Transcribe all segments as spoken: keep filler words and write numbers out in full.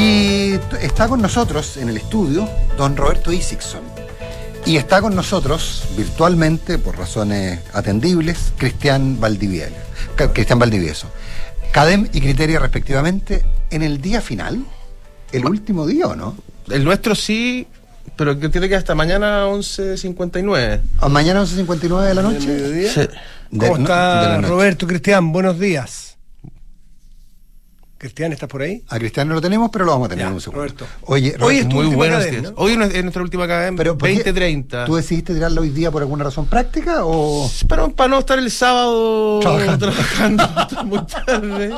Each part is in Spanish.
Y está con nosotros en el estudio don Roberto Isixson. Y está con nosotros virtualmente, por razones atendibles, Cristian Valdivieso. Cristian Valdivieso. Cadem y Criteria respectivamente, en el día final, el último día, ¿o no? El nuestro sí, pero que tiene que hasta mañana once cincuenta y nueve. ¿A mañana once cincuenta y nueve de la noche? ¿De mediodía? Sí. ¿Cómo De, está no, Roberto, Cristian? Buenos días. Cristian, ¿estás por ahí? A Cristian no lo tenemos, pero lo vamos a tener Ya, en un segundo. Roberto. Oye, Hoy es Roberto, tu Muy última buenos cadena, días. ¿no? Hoy es nuestra última cadena, pero ¿por qué veinte treinta. ¿tú decidiste tirarlo hoy día por alguna razón práctica o...? Pero para no estar el sábado Trabajando. trabajando hasta muy tarde.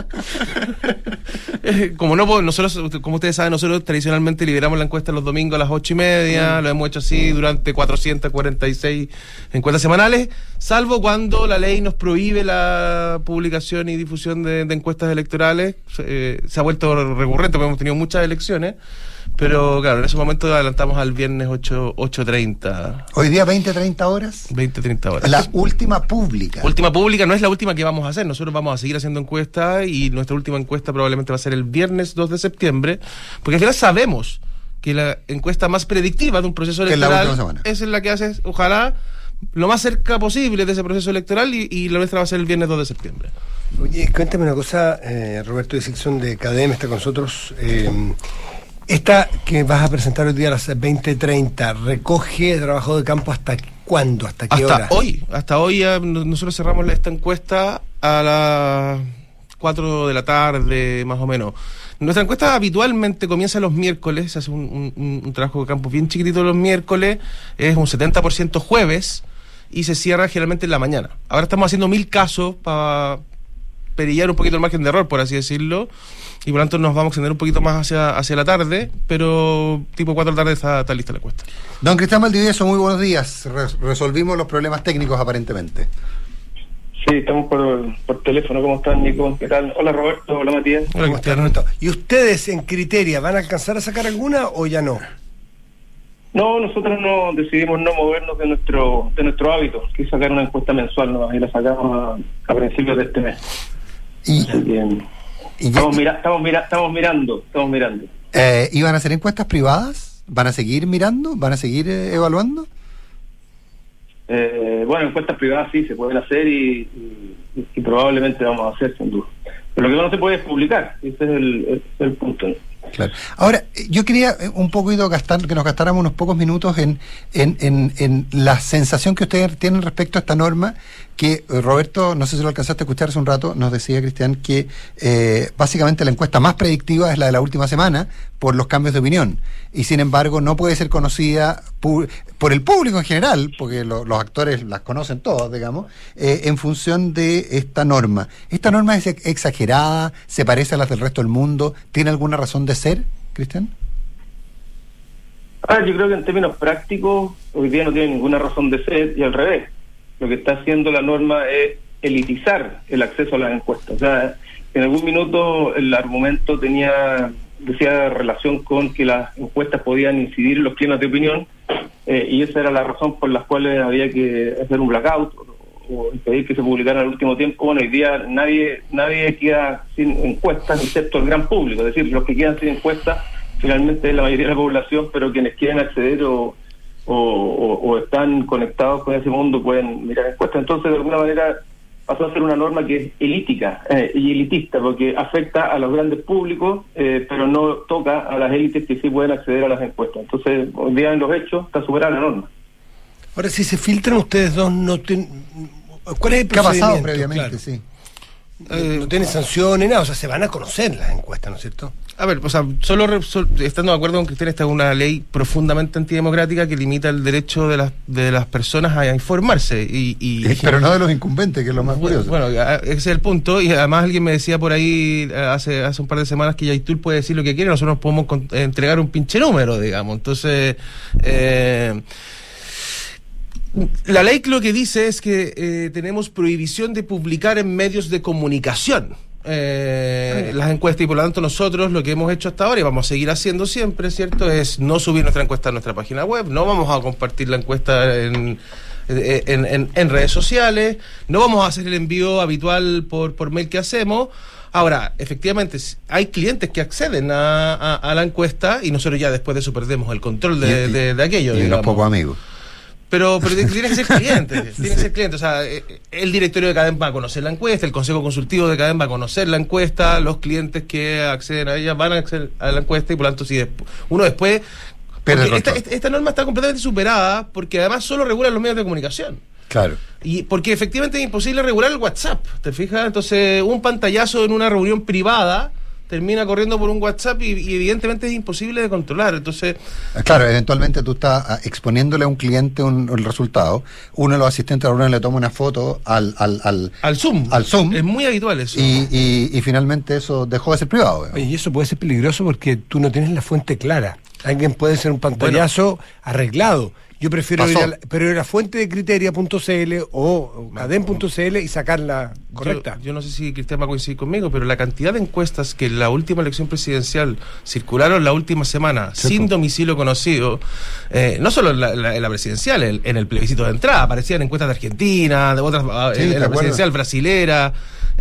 Eh, como no puedo- nosotros, como ustedes saben, nosotros tradicionalmente lideramos la encuesta los domingos a las ocho y media, Mm. lo hemos hecho así durante cuatrocientas cuarenta y seis encuestas semanales, salvo cuando la ley nos prohíbe la publicación y difusión de, de encuestas electorales. Eh, se ha vuelto recurrente porque hemos tenido muchas elecciones, pero claro, en ese momento adelantamos al viernes ocho treinta, Hoy día veinte treinta horas, veinte treinta horas. la última pública. Última pública no es la última que vamos a hacer. Nosotros vamos a seguir haciendo encuestas y nuestra última encuesta probablemente va a ser el viernes dos de septiembre, porque al final sabemos que la encuesta más predictiva de un proceso Es la electoral última semana. es en la que haces, ojalá, lo más cerca posible de ese proceso electoral y, y la nuestra va a ser el viernes dos de septiembre. Oye, cuéntame una cosa, eh, Roberto Isixson de Cadem está con nosotros. Eh, esta que vas a presentar hoy día a las veinte treinta, ¿recoge trabajo de campo hasta cuándo? ¿Hasta qué Hasta hora? hoy, hasta hoy eh, nosotros cerramos esta encuesta a las cuatro de la tarde, más o menos. Nuestra encuesta habitualmente comienza los miércoles, se hace un, un, un trabajo de campo bien chiquitito los miércoles, es un setenta por ciento jueves y se cierra generalmente en la mañana. Ahora estamos haciendo mil casos para perillar un poquito el margen de error, por así decirlo, y por lo tanto nos vamos a extender un poquito más hacia, hacia la tarde, pero tipo cuatro de la tarde está, está lista la encuesta. Don Cristian Valdivieso, muy buenos días. Re- resolvimos los problemas técnicos aparentemente. Sí, estamos por, por teléfono. ¿Cómo están, Nico? ¿Qué tal? Hola, Roberto. Hola, Matías. Hola, ¿Cómo está, Cristian. Roberto? ¿Y ustedes en Criteria van a alcanzar a sacar alguna o ya no? No, nosotros no decidimos no movernos de nuestro de nuestro hábito, que es sacar una encuesta mensual nomás, y la sacamos a, a principios de este mes. Y, Así que, y ya- estamos, mira, estamos, mira, estamos mirando, estamos mirando. eh, ¿iban a hacer encuestas privadas? ¿Van a seguir mirando? ¿Van a seguir eh, evaluando? Eh, bueno, encuestas privadas sí se pueden hacer y, y, y probablemente vamos a hacer, sin duda. Pero lo que no se puede es publicar, ese es el, ese es el punto, ¿no? Claro. Ahora, eh, yo quería eh, un poquito gastar, que nos gastáramos unos pocos minutos en, en, en, en la sensación que ustedes tienen respecto a esta norma, que eh, Roberto, no sé si lo alcanzaste a escuchar hace un rato, nos decía Cristian que eh, básicamente la encuesta más predictiva es la de la última semana por los cambios de opinión, y sin embargo no puede ser conocida pu- por el público en general, porque lo- los actores las conocen todos, digamos, eh, en función de esta norma. ¿Esta norma es ex- exagerada? ¿Se parece a las del resto del mundo? ¿Tiene alguna razón de ser, Cristian? Ah, yo creo que en términos prácticos hoy día no tiene ninguna razón de ser, y al revés. Lo que está haciendo la norma es elitizar el acceso a las encuestas. O sea, en algún minuto el argumento tenía decía relación con que las encuestas podían incidir en los climas de opinión, eh, y esa era la razón por la cual había que hacer un blackout o, o impedir que se publicara al último tiempo. Bueno, hoy día nadie nadie queda sin encuestas excepto el gran público, es decir, los que quedan sin encuestas finalmente es la mayoría de la población, pero quienes quieren acceder o, o, o, o están conectados con ese mundo pueden mirar encuestas. Entonces, de alguna manera pasó a ser una norma que es elítica eh, y elitista, porque afecta a los grandes públicos, eh, pero no toca a las élites que sí pueden acceder a las encuestas. Entonces, hoy día en los hechos está superada la norma. Ahora, si se filtran ustedes dos, no ten... ¿cuál es el ¿Qué ha pasado procedimiento? previamente? Claro. Sí. Eh, no tiene sanción ni nada, o sea, se van a conocer las encuestas, ¿no es cierto? A ver, o sea, solo re- sol- estando de acuerdo con Cristian, esta es una ley profundamente antidemocrática que limita el derecho de las de las personas a informarse y, y Eh, Pero no de los incumbentes, que es lo más curioso. bueno, a- ese es el punto, y además alguien me decía por ahí eh, hace hace un par de semanas que Yaitul puede decir lo que quiere, nosotros podemos con- entregar un pinche número, digamos. Entonces, eh, la ley lo que dice es que eh, tenemos prohibición de publicar en medios de comunicación eh, las encuestas, y por lo tanto nosotros lo que hemos hecho hasta ahora y vamos a seguir haciendo siempre, ¿cierto?, es no subir nuestra encuesta a nuestra página web, no vamos a compartir la encuesta en En, en, en redes sociales, no vamos a hacer el envío habitual por, por mail que hacemos, Ahora, efectivamente, hay clientes que acceden a, a, a la encuesta y nosotros ya después de eso perdemos el control de, y, de, de aquello. Y unos pocos amigos. Pero, pero tiene que ser cliente, tiene que ser cliente. O sea, el directorio de Cadem va a conocer la encuesta, el consejo consultivo de Cadem va a conocer la encuesta, los clientes que acceden a ella van a acceder a la encuesta y por lo tanto, si uno después... Esta, esta, esta norma está completamente superada porque además solo regula los medios de comunicación. Claro. Y porque efectivamente es imposible regular el WhatsApp, ¿te fijas? Entonces, un pantallazo en una reunión privada termina corriendo por un WhatsApp y, y evidentemente es imposible de controlar. Entonces, claro, eventualmente tú estás exponiéndole a un cliente un, un resultado. Uno de los asistentes de la reunión le toma una foto al al, al, al Zoom. Al Zoom. Es muy habitual eso. Y, y, y finalmente eso dejó de ser privado. Oye, y eso puede ser peligroso porque tú no tienes la fuente clara. Alguien puede ser un pantallazo bueno, arreglado. Yo prefiero ir a, la, pero ir a la fuente de criteria punto c l o cadem punto c l y sacarla correcta. Yo, yo no sé si Cristian va a coincidir conmigo, pero la cantidad de encuestas que en la última elección presidencial circularon la última semana sí, sin pues. domicilio conocido, eh, no solo en la, la, en la presidencial, en, en el plebiscito de entrada, aparecían encuestas de Argentina, de otras, sí, en, en la presidencial brasilera,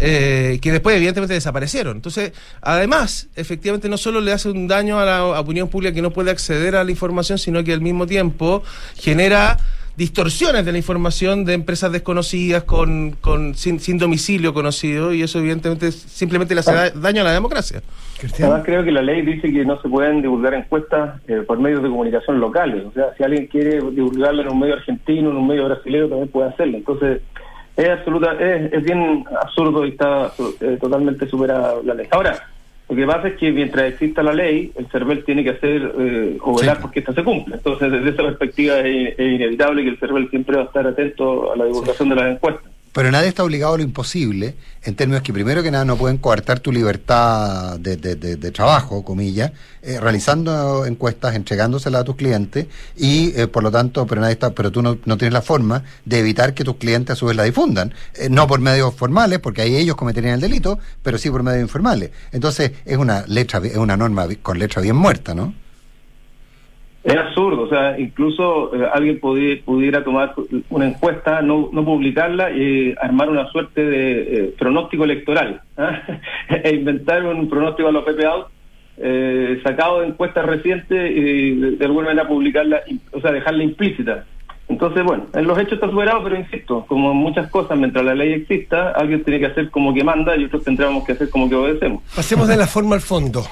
eh, que después evidentemente desaparecieron. Entonces, además, efectivamente no solo le hace un daño a la opinión pública que no puede acceder a la información, sino que al mismo tiempo genera distorsiones de la información de empresas desconocidas con, con sin, sin domicilio conocido, y eso evidentemente simplemente le hace da, daño a la democracia. Además, creo que la ley dice que no se pueden divulgar encuestas eh, por medios de comunicación locales. O sea, si alguien quiere divulgarla en un medio argentino, en un medio brasileño, también puede hacerlo. Entonces, es absoluta, es, es bien absurdo y está eh, totalmente superada la ley. Ahora, lo que pasa es que mientras exista la ley, el CERVEL tiene que hacer eh, o velar sí. porque esta se cumpla. Entonces, desde esa perspectiva es, es inevitable que el CERVEL siempre va a estar atento a la divulgación de las encuestas. Pero nadie está obligado a lo imposible, en términos que primero que nada no pueden coartar tu libertad de, de, de, de trabajo, comillas, eh, realizando encuestas, entregándoselas a tus clientes y eh, por lo tanto, pero nadie está, pero tú no, no tienes la forma de evitar que tus clientes a su vez la difundan, eh, no por medios formales, porque ahí ellos cometerían el delito, pero sí por medios informales. Entonces es una letra, es una norma con letra bien muerta, ¿no? Es absurdo, o sea, incluso eh, alguien pudiera, pudiera tomar una encuesta, no, no publicarla y armar una suerte de eh, pronóstico electoral, ¿eh? e inventar un pronóstico a los P P Out eh, sacado de encuestas recientes y de, de alguna manera publicarla, o sea, dejarla implícita. Entonces, bueno, en los hechos está superado, pero insisto, como en muchas cosas, mientras la ley exista, alguien tiene que hacer como que manda y otros tendremos que hacer como que obedecemos. Pasemos de la forma al fondo.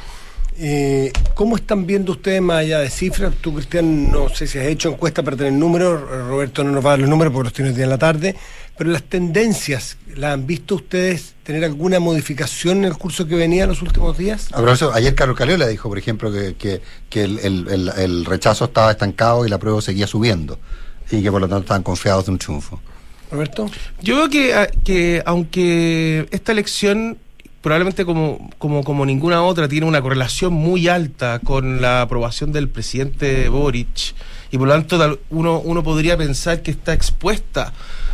Eh, ¿Cómo están viendo ustedes más allá de cifras? Tú, Cristian, no sé si has hecho encuesta para tener números, Roberto no nos va a dar los números porque los tiene hoy día en la tarde, pero las tendencias, ¿las han visto ustedes tener alguna modificación en el curso que venía en los últimos días? A eso, ayer Carlos Caliola dijo, por ejemplo, que, que, que el, el, el, el rechazo estaba estancado y la prueba seguía subiendo y que por lo tanto estaban confiados de un triunfo. Roberto. Yo creo que, que aunque esta elección probablemente como, como, como ninguna otra tiene una correlación muy alta con la aprobación del presidente Boric, y por lo tanto uno, uno podría pensar que está expuesta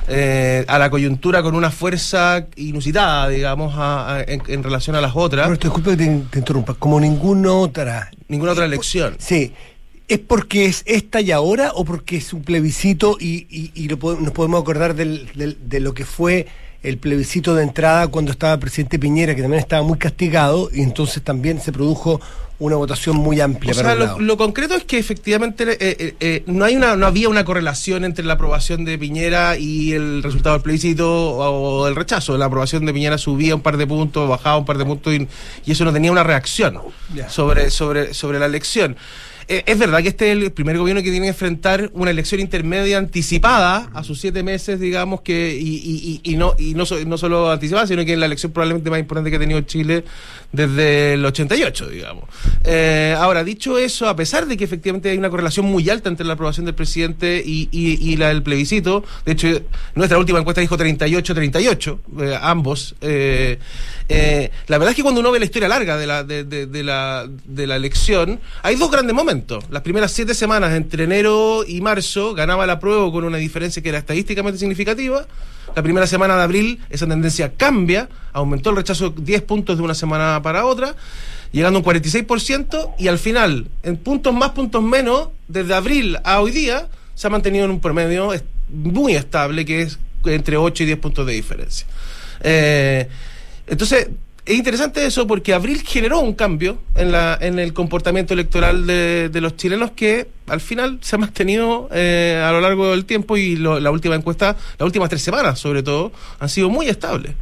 eh, a la coyuntura con una fuerza inusitada, digamos, a, a, en, en relación a las otras. Roberto, disculpe que te, te interrumpa, como ninguna otra. Ninguna otra elección. Sí. ¿Es porque es esta y ahora o porque es un plebiscito y, y, y lo podemos, nos podemos acordar del, del, de lo que fue el plebiscito de entrada cuando estaba el presidente Piñera, que también estaba muy castigado, y entonces también se produjo una votación muy amplia? O sea, lo, lo concreto es que efectivamente eh, eh, eh, no hay una no había una correlación entre la aprobación de Piñera y el resultado del plebiscito o, o el rechazo. La aprobación de Piñera subía un par de puntos, bajaba un par de puntos y, y eso no tenía una reacción yeah. sobre, sobre, sobre la elección. Es verdad que este es el primer gobierno que tiene que enfrentar una elección intermedia anticipada a sus siete meses, digamos, que y, y, y no y no, no solo anticipada, sino que es la elección probablemente más importante que ha tenido Chile desde el ochenta y ocho, digamos. Eh, ahora, dicho eso, a pesar de que efectivamente hay una correlación muy alta entre la aprobación del presidente y, y, y la del plebiscito, de hecho, nuestra última encuesta dijo treinta y ocho treinta y ocho, eh, ambos. Eh, eh, la verdad es que cuando uno ve la historia larga de la, de, de, de la, de la elección, hay dos grandes momentos. Las primeras siete semanas, entre enero y marzo, ganaba la prueba con una diferencia que era estadísticamente significativa. La primera semana de abril, esa tendencia cambia, aumentó el rechazo diez puntos de una semana para otra, llegando a un cuarenta y seis por ciento, y al final, en puntos más, puntos menos, desde abril a hoy día, se ha mantenido en un promedio muy estable, que es entre ocho y diez puntos de diferencia. Eh, entonces, es interesante eso porque abril generó un cambio en la en el comportamiento electoral de, de los chilenos que al final se ha mantenido eh, a lo largo del tiempo y lo, la última encuesta, las últimas tres semanas sobre todo, han sido muy estables.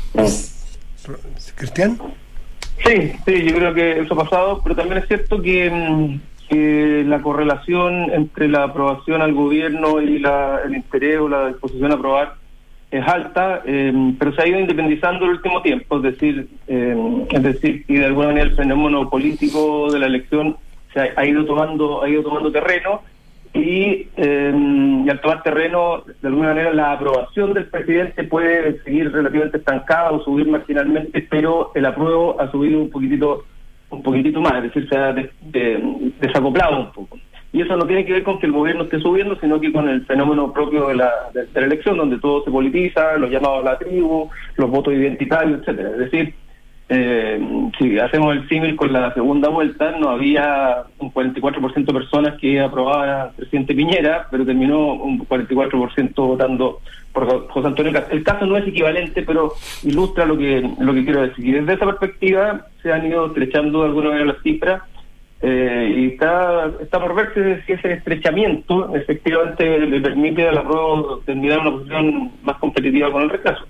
¿Cristian? Sí, sí, yo creo que eso ha pasado, pero también es cierto que, que la correlación entre la aprobación al gobierno y la, el interés o la disposición a aprobar es alta, eh, pero se ha ido independizando el último tiempo, es decir, eh, es decir, y de alguna manera el fenómeno político de la elección se ha, ha ido tomando, ha ido tomando terreno y, eh, y al tomar terreno, de alguna manera la aprobación del presidente puede seguir relativamente estancada o subir marginalmente, pero el apruebo ha subido un poquitito, un poquitito más, es decir, se ha de, de, desacoplado un poco. Y eso no tiene que ver con que el gobierno esté subiendo, sino que con el fenómeno propio de la, de, de la elección, donde todo se politiza, los llamados a la tribu, los votos identitarios, etcétera. Es decir, eh, si hacemos el símil con la segunda vuelta, no había un cuarenta y cuatro por ciento de personas que aprobaban al presidente Piñera, pero terminó un cuarenta y cuatro por ciento votando por José Antonio Cast. El caso no es equivalente, pero ilustra lo que lo que quiero decir. Y desde esa perspectiva se han ido estrechando de alguna manera las cifras. Eh, y está está por verse si ese estrechamiento efectivamente le permite a la prueba terminar una posición más competitiva con el rechazo.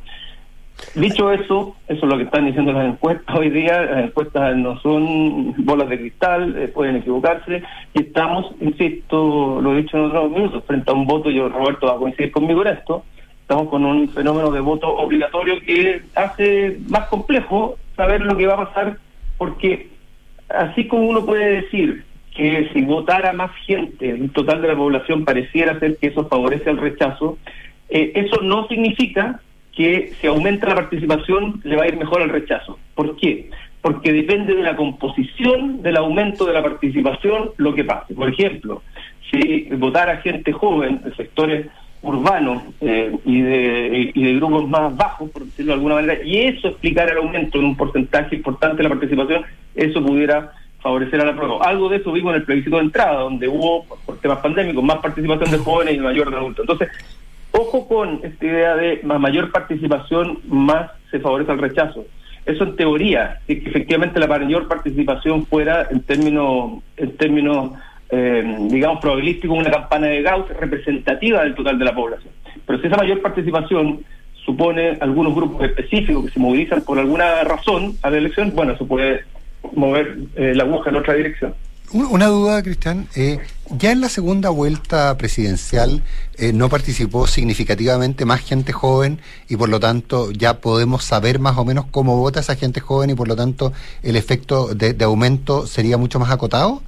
Dicho eso, eso es lo que están diciendo las encuestas hoy día. Las encuestas no son bolas de cristal, eh, pueden equivocarse, y estamos, insisto, lo he dicho en otros minutos, frente a un voto, yo Roberto va a coincidir conmigo en esto, estamos con un fenómeno de voto obligatorio que hace más complejo saber lo que va a pasar, porque así como uno puede decir que si votara más gente, el total de la población pareciera ser que eso favorece al rechazo, eh, eso no significa que si aumenta la participación le va a ir mejor al rechazo. ¿Por qué? Porque depende de la composición del aumento de la participación lo que pase. Por ejemplo, si votara gente joven de sectores urbanos eh, y, de, y de grupos más bajos, por decirlo de alguna manera, y eso explicara el aumento en un porcentaje importante de la participación, eso pudiera favorecer a la prueba. Algo de eso vimos en el plebiscito de entrada, donde hubo, por temas pandémicos, más participación de jóvenes y mayor de adultos. Entonces, ojo con esta idea de más mayor participación, más se favorece al rechazo. Eso en teoría, si efectivamente la mayor participación fuera en términos, en términos eh, digamos, probabilísticos, una campana de Gauss representativa del total de la población. Pero si esa mayor participación supone algunos grupos específicos que se movilizan por alguna razón a la elección, bueno, eso puede mover eh, la aguja en otra dirección. Una duda, Cristian, eh, ya en la segunda vuelta presidencial eh, no participó significativamente más gente joven y por lo tanto ya podemos saber más o menos cómo vota esa gente joven y por lo tanto el efecto de, de aumento sería mucho más acotado.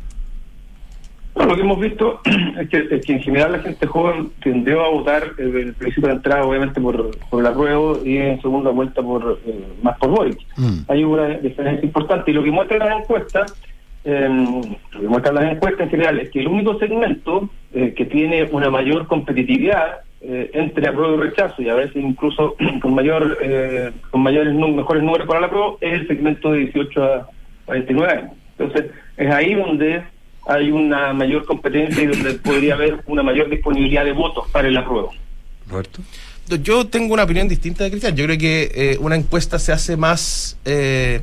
Bueno, lo que hemos visto es que, es que en general la gente joven tendió a votar el, el plebiscito de entrada obviamente por, por el apruebo y en segunda vuelta por eh, más por Boric. Mm. Hay una diferencia importante y lo que muestran las encuestas Eh, lo que muestran las encuestas en general es que el único segmento eh, que tiene una mayor competitividad eh, entre apruebo y rechazo, y a veces incluso con mayor eh, con mayores mejores números para el apruebo, es el segmento de dieciocho a cuarenta y nueve años. Entonces es ahí donde hay una mayor competencia y donde podría haber una mayor disponibilidad de votos para el apruebo. Roberto. Yo tengo una opinión distinta de Cristian. Yo creo que eh, una encuesta se hace más eh,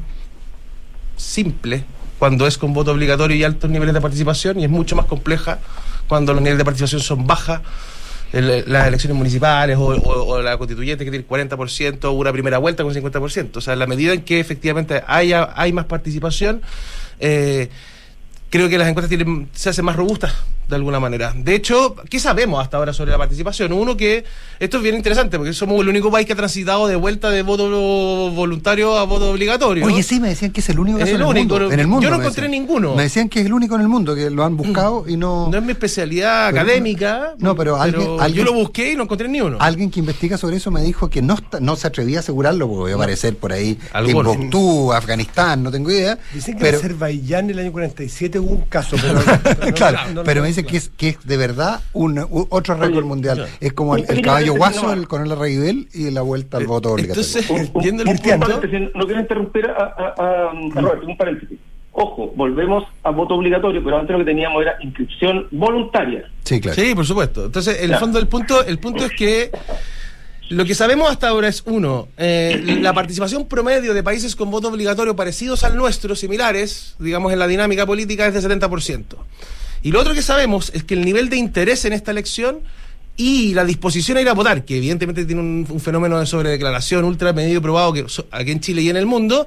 simple cuando es con voto obligatorio y altos niveles de participación, y es mucho más compleja cuando los niveles de participación son bajas, el, las elecciones municipales o, o, o la constituyente que tiene cuarenta por ciento, o una primera vuelta con cincuenta por ciento. O sea, en la medida en que efectivamente haya, hay más participación, eh, creo que las encuestas tienen, se hacen más robustas de alguna manera. De hecho, ¿qué sabemos hasta ahora sobre la participación? Uno, que esto es bien interesante porque somos el único país que ha transitado de vuelta de voto voluntario a voto obligatorio. Oye, sí, me decían que es el único caso el en, el único, mundo, en el mundo. Yo no encontré decían. ninguno. Me decían que es el único en el mundo, que lo han buscado y no... No es mi especialidad pero, académica, no, pero, alguien, pero alguien, yo lo busqué y no encontré ni uno. Alguien que investiga sobre eso me dijo que no está, no se atrevía a asegurarlo porque voy a aparecer por ahí Timbuktu, Afganistán, no tengo idea. Dicen que pero, en Azerbaiyán en el año cuarenta y siete hubo un caso, pero... pero claro, no, no, pero no, me dicen no, que es, que es de verdad un, un otro récord mundial. Claro. Es como el, el caballo guaso, el coronel Raidel y la vuelta al voto obligatorio. Entonces, viendo el punto, no quiero interrumpir a, a, a, a Roberto, un paréntesis. Ojo, volvemos a voto obligatorio, pero antes lo que teníamos era inscripción voluntaria. Sí, claro. Sí, por supuesto. Entonces, en el fondo, el punto, el punto es que Lo que sabemos hasta ahora es, uno, eh, la participación promedio de países con voto obligatorio parecidos al nuestro, similares, digamos, en la dinámica política, es de setenta por ciento. Y lo otro que sabemos es que el nivel de interés en esta elección y la disposición a ir a votar, que evidentemente tiene un, un fenómeno de sobredeclaración ultra medido y probado que so, aquí en Chile y en el mundo,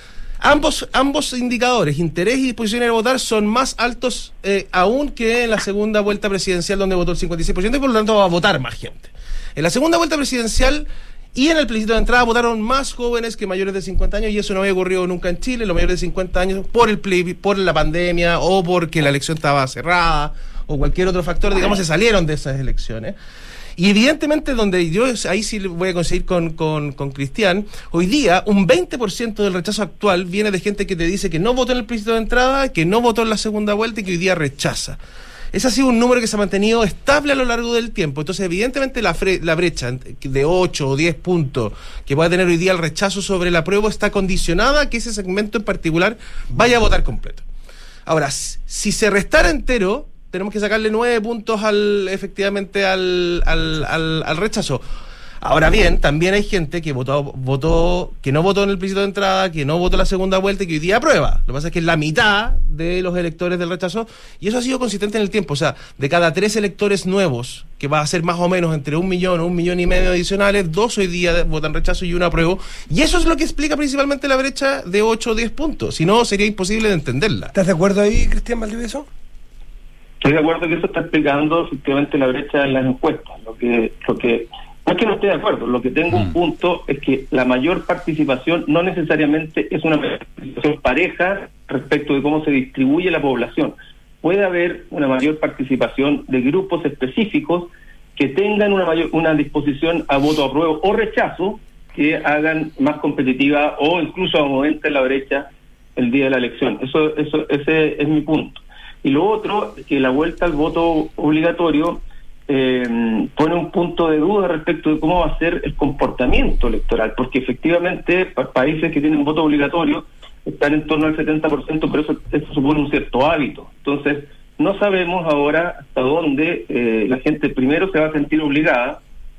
ambos, ambos indicadores, interés y disposición a ir a votar, son más altos eh, aún que en la segunda vuelta presidencial, donde votó el cincuenta y seis por ciento, y por lo tanto va a votar más gente. En la segunda vuelta presidencial y en el plebiscito de entrada votaron más jóvenes que mayores de cincuenta años, y eso no había ocurrido nunca en Chile. Los mayores de cincuenta años, por el plebi, por la pandemia o porque la elección estaba cerrada o cualquier otro factor, digamos, se salieron de esas elecciones. Y evidentemente, donde yo ahí sí voy a conseguir con, con, con Cristian, hoy día un veinte por ciento del rechazo actual viene de gente que te dice que no votó en el plebiscito de entrada, que no votó en la segunda vuelta y que hoy día rechaza. Ese ha sido un número que se ha mantenido estable a lo largo del tiempo. Entonces, evidentemente, la, fre- la brecha de ocho o diez puntos que pueda tener hoy día el rechazo sobre el apruebo está condicionada a que ese segmento en particular vaya a votar completo. Ahora, si se restara entero, tenemos que sacarle nueve puntos al efectivamente al, al, al, al rechazo. Ahora bien, también hay gente que votó, votó, que no votó en el plebiscito de entrada, que no votó la segunda vuelta y que hoy día aprueba. Lo que pasa es que es la mitad de los electores del rechazo, y eso ha sido consistente en el tiempo. O sea, de cada tres electores nuevos, que va a ser más o menos entre un millón o un millón y medio adicionales, dos hoy día votan rechazo y uno apruebo. Y eso es lo que explica principalmente la brecha de ocho o diez puntos. Si no, sería imposible de entenderla. ¿Estás de acuerdo ahí, Cristian Valdivieso? Estoy de acuerdo que eso está explicando efectivamente la brecha en las encuestas. Lo que, lo que no es que no esté de acuerdo, lo que tengo mm. un punto es que la mayor participación no necesariamente es una participación pareja respecto de cómo se distribuye la población. Puede haber una mayor participación de grupos específicos que tengan una mayor una disposición a voto apruebo o rechazo, que hagan más competitiva o incluso aumenten la brecha el día de la elección. Eso, eso, ese es mi punto. Y lo otro, que la vuelta al voto obligatorio eh, pone un punto de duda respecto de cómo va a ser el comportamiento electoral, porque efectivamente pa- países que tienen voto obligatorio están en torno al setenta por ciento, pero eso, eso supone un cierto hábito. Entonces, no sabemos ahora hasta dónde eh, la gente primero se va a sentir obligada,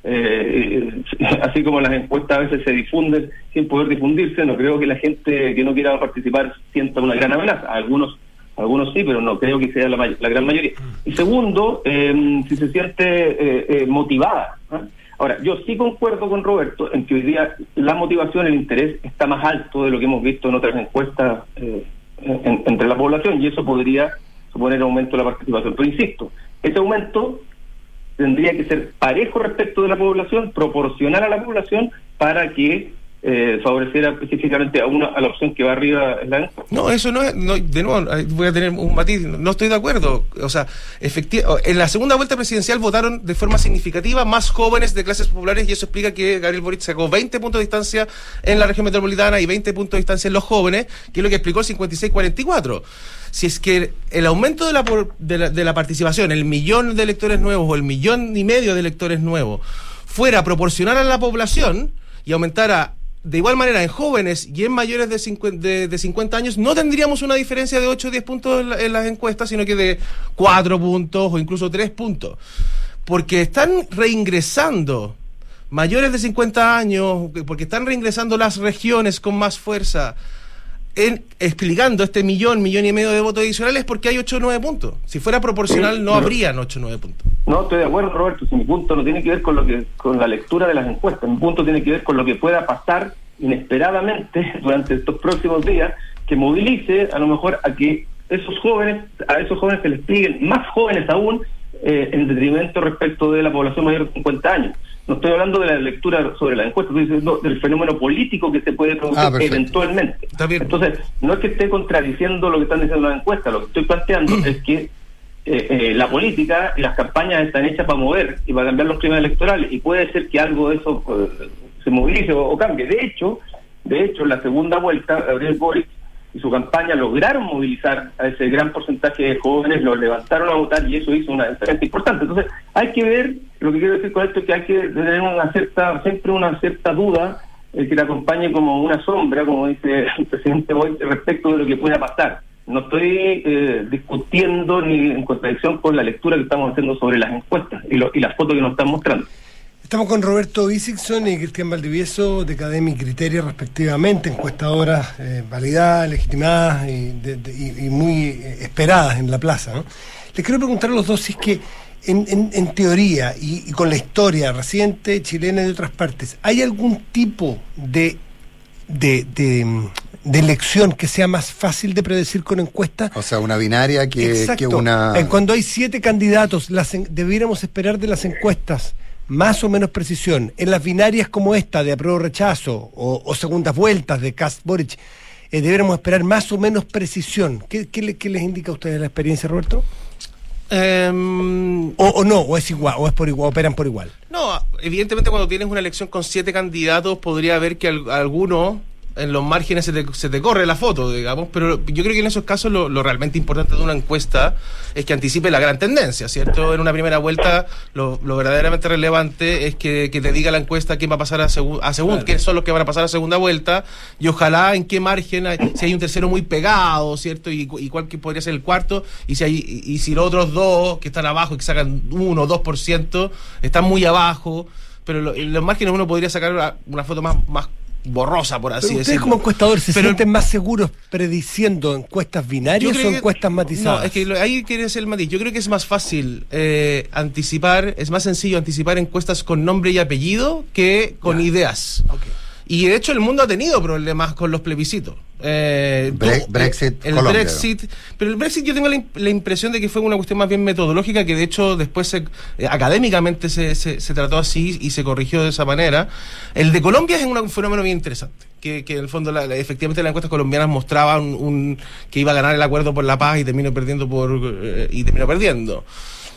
eh, eh, así como las encuestas a veces se difunden sin poder difundirse. No creo que la gente que no quiera participar sienta una gran amenaza. Algunos Algunos sí, pero no creo que sea la, may- la gran mayoría. Y segundo, eh, si se siente eh, eh, motivada. ¿eh? Ahora, yo sí concuerdo con Roberto en que hoy día la motivación, el interés está más alto de lo que hemos visto en otras encuestas eh, en, entre la población, y eso podría suponer aumento de la participación. Pero insisto, ese aumento tendría que ser parejo respecto de la población, proporcional a la población, para que Eh, favorecer específicamente a una a la opción que va arriba en la encuesta. No, eso no es, no, de nuevo, voy a tener un matiz, no estoy de acuerdo. O sea, efectivamente, en la segunda vuelta presidencial votaron de forma significativa más jóvenes de clases populares, y eso explica que Gabriel Boric sacó veinte puntos de distancia en la región metropolitana y veinte puntos de distancia en los jóvenes, que es lo que explicó el cincuenta y seis cuarenta y cuatro. Si es que el aumento de la, de la, de la participación, el millón de electores nuevos o el millón y medio de electores nuevos, fuera proporcional a la población y aumentara de igual manera en jóvenes y en mayores de cincuenta, de, de cincuenta años, no tendríamos una diferencia de ocho o diez puntos en, la, en las encuestas, sino que de cuatro puntos o incluso tres puntos. Porque están reingresando mayores de cincuenta años, porque están reingresando las regiones con más fuerza, en, explicando este millón, millón y medio de votos adicionales, porque hay ocho o nueve puntos. Si fuera proporcional, no habrían ocho o nueve puntos. No, estoy de acuerdo, Roberto. Si mi punto no tiene que ver con lo que con la lectura de las encuestas, mi punto tiene que ver con lo que pueda pasar inesperadamente durante estos próximos días, que movilice a lo mejor a que esos jóvenes, a esos jóvenes se les peguen más jóvenes aún, eh, en detrimento respecto de la población mayor de cincuenta años. No estoy hablando de la lectura sobre la encuesta, estoy diciendo del fenómeno político que se puede producir ah, eventualmente. Entonces, no es que esté contradiciendo lo que están diciendo las encuestas, lo que estoy planteando es que eh, eh, la política y las campañas están hechas para mover y para cambiar los climas electorales, y puede ser que algo de eso eh, se movilice o, o cambie. De hecho, de hecho, en la segunda vuelta, Gabriel Boric y su campaña lograron movilizar a ese gran porcentaje de jóvenes, los levantaron a votar, y eso hizo una diferencia importante. Entonces, hay que ver, lo que quiero decir con esto es que hay que tener una cierta, siempre una cierta duda, el que la acompañe como una sombra, como dice el presidente Boric, respecto de lo que pueda pasar. No estoy eh, discutiendo ni en contradicción con la lectura que estamos haciendo sobre las encuestas y, lo, y las fotos que nos están mostrando. Estamos con Roberto Isixson y Cristian Valdivieso de Cadem y Criteria respectivamente, encuestadoras eh, validadas, legitimadas y, de, de, y, y muy eh, esperadas en la plaza, ¿no? Les quiero preguntar a los dos si es que en, en, en teoría y, y con la historia reciente chilena y de otras partes, ¿hay algún tipo de, de, de, de elección que sea más fácil de predecir con encuestas? O sea, una binaria que, que una... Eh, Cuando hay siete candidatos, las en, debiéramos esperar de las encuestas más o menos precisión. En las binarias como esta de apruebo rechazo o, o segundas vueltas de Kast Boric, eh, debiéramos esperar más o menos precisión. ¿Qué, qué, le, qué les indica a ustedes la experiencia, Roberto? Um, o, o no, o es igual, o es por igual, operan por igual. No, evidentemente cuando tienes una elección con siete candidatos podría haber que al, alguno en los márgenes se te, se te corre la foto, digamos, pero yo creo que en esos casos lo, lo realmente importante de una encuesta es que anticipe la gran tendencia, ¿cierto? En una primera vuelta lo, lo verdaderamente relevante es que, que te diga la encuesta quién va a pasar a, segu a segunda, claro, quiénes son los que van a pasar a segunda vuelta y ojalá en qué margen, hay, si hay un tercero muy pegado, ¿cierto? Y, y cuál que podría ser el cuarto, y si hay y, y si los otros dos que están abajo y que sacan uno o dos por ciento están muy abajo, pero lo, en los márgenes uno podría sacar una, una foto más, más borrosa, por así pero ustedes decirlo. Como encuestadores, ¿se pero, sienten más seguros prediciendo encuestas binarias o encuestas que, matizadas? No, es que lo, ahí quiere ser el matiz. Yo creo que es más fácil eh, anticipar, es más sencillo anticipar encuestas con nombre y apellido que con ya. ideas. Okay. Y de hecho el mundo ha tenido problemas con los plebiscitos. Eh, Bre Brexit, el Colombia. Brexit, pero el Brexit yo tengo la, la impresión de que fue una cuestión más bien metodológica, que de hecho después se, eh, académicamente se, se, se trató así y se corrigió de esa manera. El de Colombia es un fenómeno bien interesante, que, que en el fondo la, la, efectivamente las encuestas colombianas mostraban un, un, que iba a ganar el acuerdo por la paz y terminó perdiendo por eh, y terminó perdiendo.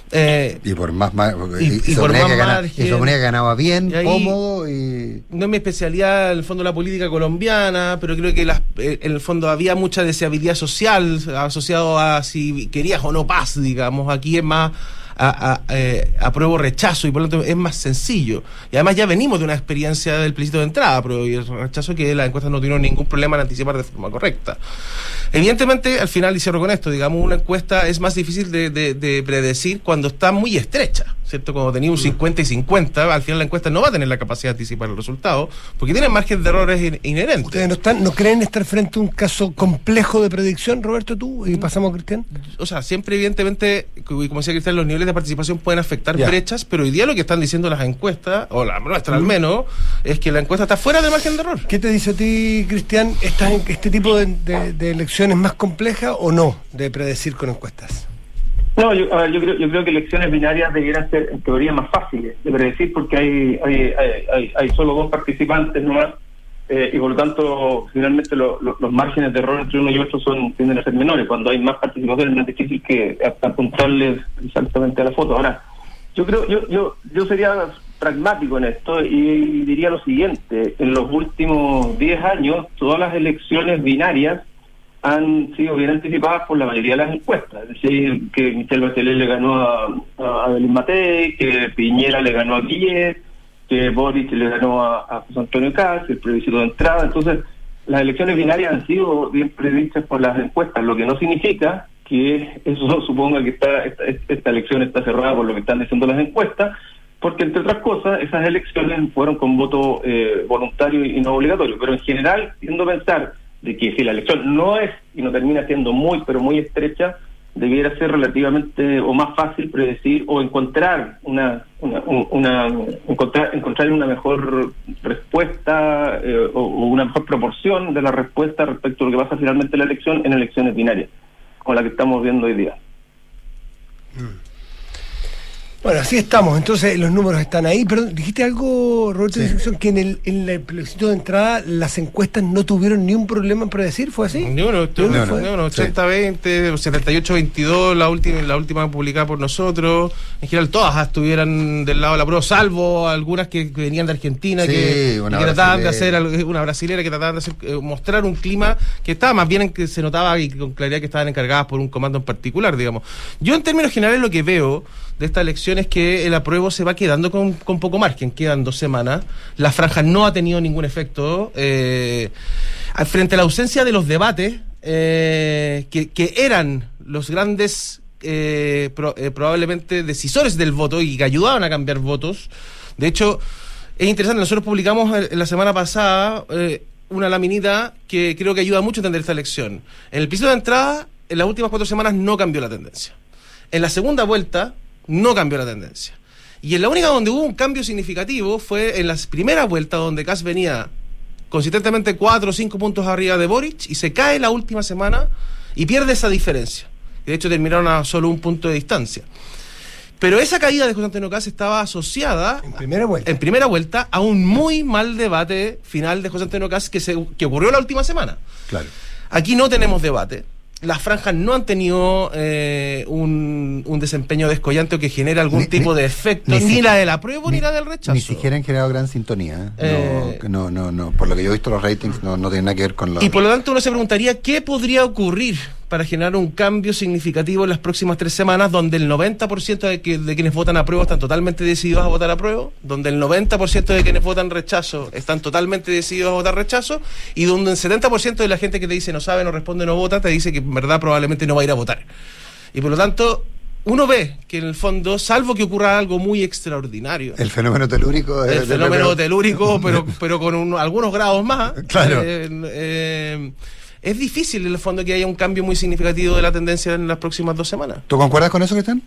Eh, y por más, más y, y, y, por más que gana, margen, y suponía que ganaba bien, y cómodo y... No es mi especialidad en el fondo la política colombiana, pero creo que las, en el fondo había mucha deseabilidad social asociado a si querías o no paz, digamos. Aquí es más a, a, eh, apruebo rechazo y por lo tanto es más sencillo. Y además ya venimos de una experiencia del plebiscito de entrada, pero y el rechazo que las encuestas no tuvieron ningún problema en anticipar de forma correcta. Evidentemente, al final, y cierro con esto, digamos, una encuesta es más difícil de, de, de predecir cuando está muy estrecha, ¿cierto? Cuando tenía un cincuenta y cincuenta, al final la encuesta no va a tener la capacidad de anticipar el resultado, porque tiene margen de errores in inherentes. ¿Ustedes no, están, no creen estar frente a un caso complejo de predicción, Roberto, tú? Y pasamos a Cristian. O sea, siempre, evidentemente, como decía Cristian, los niveles de participación pueden afectar ya. brechas, pero hoy día lo que están diciendo las encuestas, o la nuestra mm. al menos, es que la encuesta está fuera del margen de error. ¿Qué te dice a ti, Cristian? ¿Estás en este tipo de, de, de elecciones más complejas o no de predecir con encuestas? No, yo, a ver, yo, creo, yo creo que elecciones binarias debieran ser en teoría más fáciles de predecir porque hay hay, hay, hay, hay solo dos participantes nomás eh, y por lo tanto finalmente lo, lo, los márgenes de error entre uno y otro son tienden a ser menores. Cuando hay más participación es más difícil que apuntarles exactamente a la foto. Ahora, yo creo yo yo yo sería pragmático en esto y diría lo siguiente: en los últimos diez años todas las elecciones binarias han sido bien anticipadas por la mayoría de las encuestas, es decir, que Michelle Bachelet le ganó a, a Adelín Matei, que Piñera le ganó a Guillet, que Boric le ganó a, a José Antonio Kast, el plebiscito de entrada. Entonces, las elecciones binarias han sido bien previstas por las encuestas, lo que no significa que eso suponga que esta, esta, esta elección está cerrada por lo que están diciendo las encuestas, porque entre otras cosas, esas elecciones fueron con voto eh, voluntario y no obligatorio, pero en general, tiendo a pensar de que si la elección no es y no termina siendo muy pero muy estrecha, debiera ser relativamente o más fácil predecir o encontrar una una, una encontrar encontrar una mejor respuesta eh, o, o una mejor proporción de la respuesta respecto a lo que pasa finalmente en la elección en elecciones binarias como la que estamos viendo hoy día. Mm. Bueno, así estamos, entonces los números están ahí, pero dijiste algo, Roberto, sí. que en el, en el plebiscito de entrada las encuestas no tuvieron ni un problema en predecir, ¿fue así? Ni uno, no, no, no, no, ochenta veinte, setenta y ocho veintidós, la última, la última publicada por nosotros, en general todas estuvieran del lado de la prueba, salvo algunas que, que venían de Argentina, sí, que, que trataban de hacer, una brasilera que trataban de hacer, eh, mostrar un clima que estaba más bien en que se notaba y con claridad que estaban encargadas por un comando en particular, digamos. Yo en términos generales lo que veo de esta elección es que el apruebo se va quedando con, con poco margen, quedan dos semanas, la franja no ha tenido ningún efecto, eh, frente a la ausencia de los debates, eh, que, que eran los grandes, eh, pro, eh, probablemente decisores del voto y que ayudaban a cambiar votos. De hecho, es interesante, nosotros publicamos la semana pasada eh, una laminita que creo que ayuda mucho a entender esta elección. En el piso de entrada, en las últimas cuatro semanas no cambió la tendencia. En la segunda vuelta, no cambió la tendencia. Y en la única donde hubo un cambio significativo fue en las primeras vueltas, donde Kast venía consistentemente cuatro o cinco puntos arriba de Boric y se cae la última semana y pierde esa diferencia. De hecho, terminaron a solo un punto de distancia. Pero esa caída de José Antonio Kast estaba asociada en primera vuelta, en primera vuelta a un muy mal debate final de José Antonio Kast que, se, que ocurrió la última semana. Claro. Aquí no tenemos debate. Las franjas no han tenido eh, un, un desempeño descollante o que genere algún Ni- tipo ni- de efecto, ni ni, si- la del apruebo ni, ni- la del rechazo. Ni siquiera han generado gran sintonía. ¿eh? Eh, no, no, no, no. Por lo que yo he visto, los ratings no, no tienen nada que ver con los. Y por lo tanto uno se preguntaría qué podría ocurrir para generar un cambio significativo en las próximas tres semanas, donde el noventa por ciento de, que, de quienes votan apruebo están totalmente decididos a votar apruebo, donde el noventa por ciento de quienes votan rechazo están totalmente decididos a votar rechazo, y donde el setenta por ciento de la gente que te dice no sabe, no responde, no vota, te dice que en verdad probablemente no va a ir a votar. Y por lo tanto, uno ve que en el fondo, salvo que ocurra algo muy extraordinario, El fenómeno telúrico. el eh, de- fenómeno de- telúrico, pero, pero con un- algunos grados más. Claro. eh, eh, es difícil en el fondo que haya un cambio muy significativo de la tendencia en las próximas dos semanas. ¿Tú concuerdas con eso, Cristian?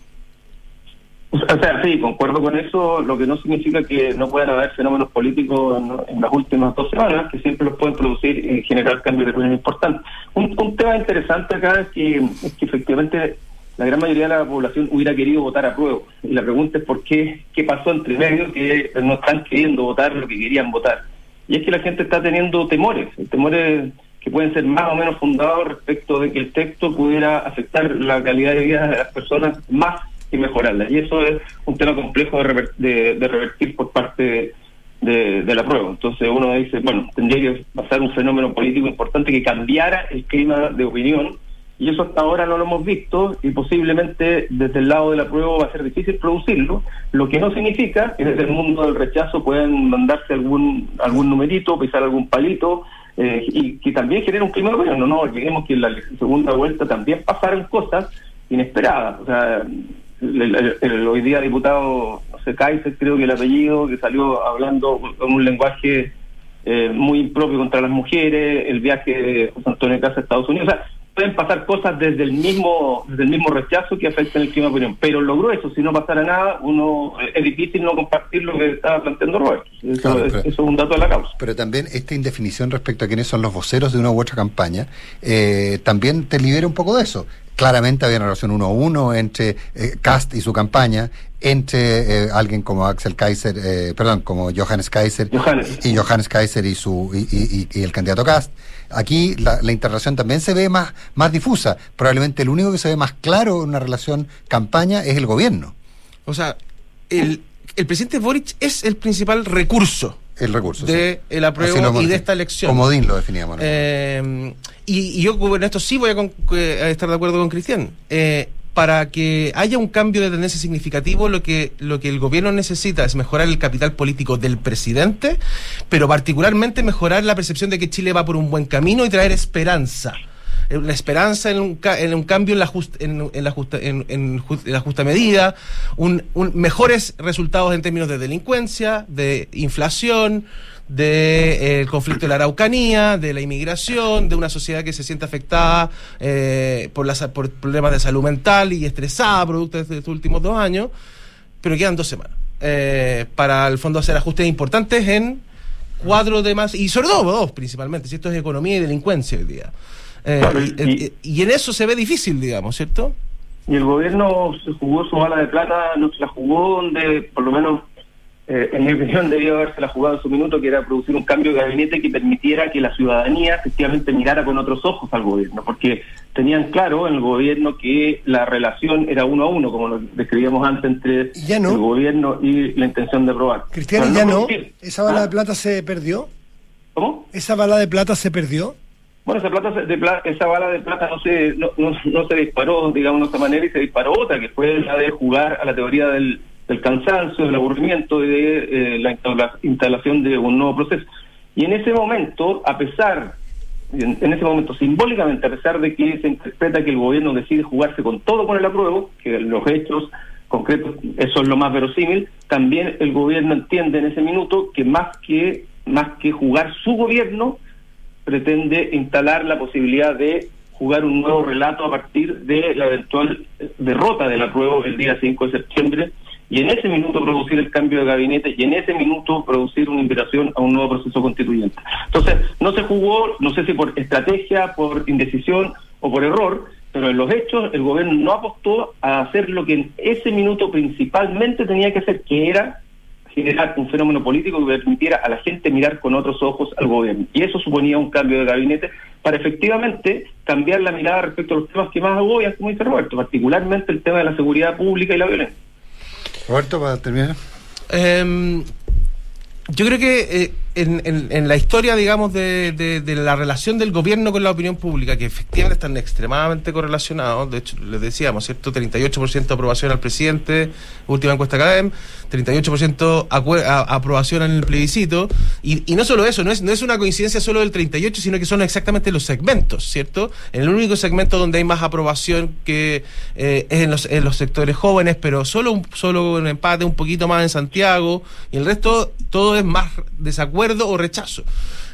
O sea, sí, concuerdo con eso, lo que no significa que no puedan haber fenómenos políticos en, en las últimas dos semanas, que siempre los pueden producir y generar cambios de opinión importantes. Un, un tema interesante acá es que, es que efectivamente la gran mayoría de la población hubiera querido votar a prueba. Y la pregunta es por qué, qué pasó entre medio que no están queriendo votar lo que querían votar. Y es que la gente está teniendo temores, temores que pueden ser más o menos fundados respecto de que el texto pudiera afectar la calidad de vida de las personas más que mejorarla. Y eso es un tema complejo de, rever- de, de revertir por parte de, de, de la prueba. Entonces uno dice, bueno, tendría que pasar un fenómeno político importante que cambiara el clima de opinión, y eso hasta ahora no lo hemos visto, y posiblemente desde el lado de la prueba va a ser difícil producirlo, lo que no significa que desde el mundo del rechazo pueden mandarse algún algún numerito, pisar algún palito, eh, y que también genera un clima de opinión. No, no olvidemos que en la segunda vuelta también pasaron cosas inesperadas. O sea, el, el, el hoy día diputado, no sé, Kaiser, creo que el apellido, que salió hablando con un lenguaje eh, muy impropio contra las mujeres, el viaje de José Antonio Kast a Estados Unidos. O sea, pueden pasar cosas desde el mismo desde el mismo rechazo que afectan el clima de opinión. Pero lo grueso, si no pasara nada, uno es difícil no compartir lo que estaba planteando Roberto. Eso, Claro, es, pero- eso es un dato de la causa. Pero también esta indefinición respecto a quiénes son los voceros de una u otra campaña, eh, también te libera un poco de eso. Claramente había una relación uno a uno entre eh, Kast y su campaña, entre eh, alguien como Axel Kaiser, eh, perdón, como Johannes Kaiser Johannes. y Johannes Kaiser y su y, y- y- y el candidato Kast. Aquí la, la interrelación también se ve más, más difusa. Probablemente el único que se ve más claro en una relación campaña es el gobierno, O sea, el, el presidente Boric es el principal recurso el recurso. sí. de el Así lo apruebo hemos- y de esta elección. Comodín lo definíamos, ¿no? Eh, y, y yo en esto sí voy a, con- a estar de acuerdo con Cristian. Eh, para que haya un cambio de tendencia significativo, lo que lo que el gobierno necesita es mejorar el capital político del presidente, pero particularmente mejorar la percepción de que Chile va por un buen camino y traer esperanza. Eh, La esperanza en un, ca- en un cambio en la, just- en, en la justa, en, en ju- en la justa medida, un, un mejores resultados en términos de delincuencia, de inflación, del conflicto de la Araucanía, de la inmigración, de una sociedad que se siente afectada eh, por, las, por problemas de salud mental y estresada producto de estos últimos dos años, pero quedan dos semanas eh, para el fondo hacer ajustes importantes en cuatro temas, y sobre todo dos principalmente, si esto es economía y delincuencia hoy día. Eh, Claro, y, y- y- y en eso se ve difícil, digamos, ¿cierto? Y el gobierno se jugó su bala de plata, no se la jugó donde, por lo menos, eh, en mi opinión, debía haberse la jugado en su minuto, que era producir un cambio de gabinete que permitiera que la ciudadanía efectivamente mirara con otros ojos al gobierno, porque tenían claro en el gobierno que la relación era uno a uno, como lo describíamos antes, entre Y ya no. el gobierno y la intención de aprobar. Cristiano, Pero ya no. producir. ¿Esa bala ¿Ah? de plata se perdió? ¿Cómo? ¿Esa bala de plata se perdió? Bueno, esa plata se- de pla- esa bala de plata no se no, no, no se disparó, digamos, de esta manera, y se disparó otra, que fue la de jugar a la teoría del, del cansancio, del aburrimiento y de eh, la instala- instalación de un nuevo proceso. Y en ese momento, a pesar, en, en ese momento simbólicamente, a pesar de que se interpreta que el gobierno decide jugarse con todo con el apruebo, que los hechos concreto eso es lo más verosímil, también el gobierno entiende en ese minuto que más que más que jugar su gobierno, pretende instalar la posibilidad de jugar un nuevo relato a partir de la eventual derrota del apruebo el día cinco de septiembre, y en ese minuto producir el cambio de gabinete, y en ese minuto producir una invitación a un nuevo proceso constituyente. Entonces, no se jugó, no sé si por estrategia, por indecisión o por error, pero en los hechos el gobierno no apostó a hacer lo que en ese minuto principalmente tenía que hacer, que era generar un fenómeno político que permitiera a la gente mirar con otros ojos al gobierno. Y eso suponía un cambio de gabinete para efectivamente cambiar la mirada respecto a los temas que más agobian, como dice Roberto, particularmente el tema de la seguridad pública y la violencia. Roberto, para terminar. Eh, yo creo que eh, en, en, en la historia, digamos, de, de, de la relación del gobierno con la opinión pública, que efectivamente están extremadamente correlacionados, de hecho, les decíamos, ¿cierto? treinta y ocho por ciento aprobación al presidente, última encuesta C A D E M, treinta y ocho por ciento acue- a, aprobación en el plebiscito, y, y no solo eso, no es, no es una coincidencia solo del treinta y ocho, sino que son exactamente los segmentos, ¿cierto? En el único segmento donde hay más aprobación que eh, es en los, en los sectores jóvenes, pero solo un, solo un empate, un poquito más en Santiago, y el resto todo es más desacuerdo o rechazo.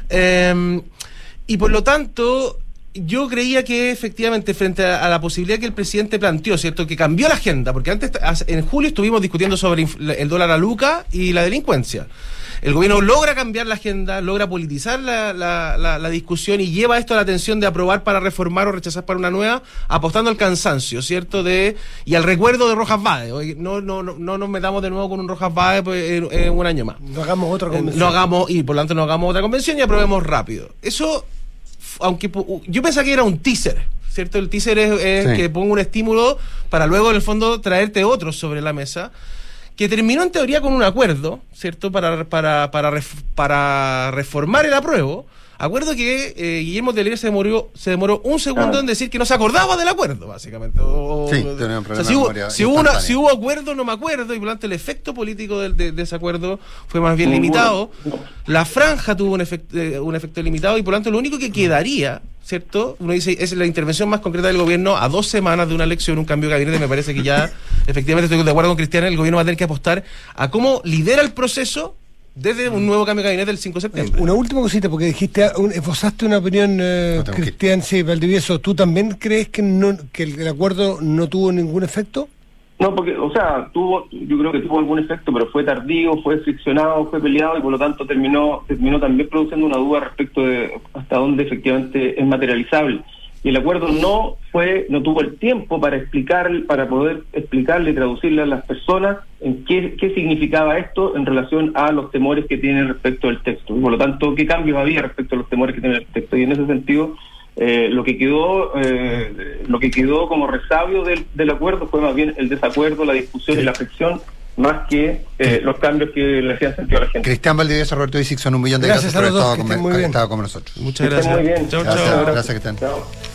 Eh, y por lo tanto, yo creía que efectivamente frente a, a la posibilidad que el presidente planteó, ¿cierto? Que cambió la agenda, porque antes, en julio estuvimos discutiendo sobre el dólar a Luca y la delincuencia. El gobierno logra cambiar la agenda, logra politizar la, la, la, la discusión y lleva esto a la atención de aprobar para reformar o rechazar para una nueva, apostando al cansancio, ¿cierto? De y al recuerdo de Rojas Báez. Oye, no, no, no, no nos metamos de nuevo con un Rojas Báez pues, en, en un año más. No hagamos otra convención. Eh, no hagamos, y por lo tanto no hagamos otra convención y aprobemos rápido. Eso, aunque yo pensaba que era un teaser, ¿cierto? El teaser es, es sí. que ponga un estímulo para luego en el fondo traerte otros sobre la mesa, que terminó en teoría con un acuerdo, ¿cierto?, para para para ref, para reformar el apruebo, acuerdo que eh, Guillermo Teler se demoró se demoró un segundo ah. en decir que no se acordaba del acuerdo, básicamente. O, sí, tenía un problema o sea, si, hubo, si, hubo una, si hubo acuerdo, no me acuerdo, y por lo tanto el efecto político de, de, de ese acuerdo fue más bien limitado. La franja tuvo un efecto, eh, un efecto limitado, y por lo tanto lo único que quedaría, ¿cierto? Uno dice, es la intervención más concreta del gobierno a dos semanas de una elección, un cambio de gabinete. Me parece que ya, efectivamente, estoy de acuerdo con Cristian, el gobierno va a tener que apostar a cómo lidera el proceso desde un nuevo cambio de gabinete el cinco de septiembre. Una última cosita, porque dijiste, un, esbozaste una opinión, eh, no Cristian, sí, Valdivieso. ¿Tú también crees que, no, que el, el acuerdo no tuvo ningún efecto? No, porque, o sea, tuvo, yo creo que tuvo algún efecto, pero fue tardío, fue friccionado, fue peleado, y por lo tanto terminó terminó también produciendo una duda respecto de hasta dónde efectivamente es materializable. Y el acuerdo no fue, no tuvo el tiempo para explicar, para poder explicarle y traducirle a las personas en qué, qué significaba esto en relación a los temores que tienen respecto del texto. Y por lo tanto, qué cambios había respecto a los temores que tiene el texto. Y en ese sentido, Eh, lo que quedó eh, lo que quedó como resabio del, del acuerdo fue más bien el desacuerdo, la discusión sí. y la fricción, más que eh, los cambios que le hacían sentido a la gente. Cristian Valdivieso, Roberto Dixon, un millón de gracias, gracias por haber estado con, estado con nosotros. Muchas gracias. Muy bien. Chao, chao. Gracias, gracias que estén. Chao.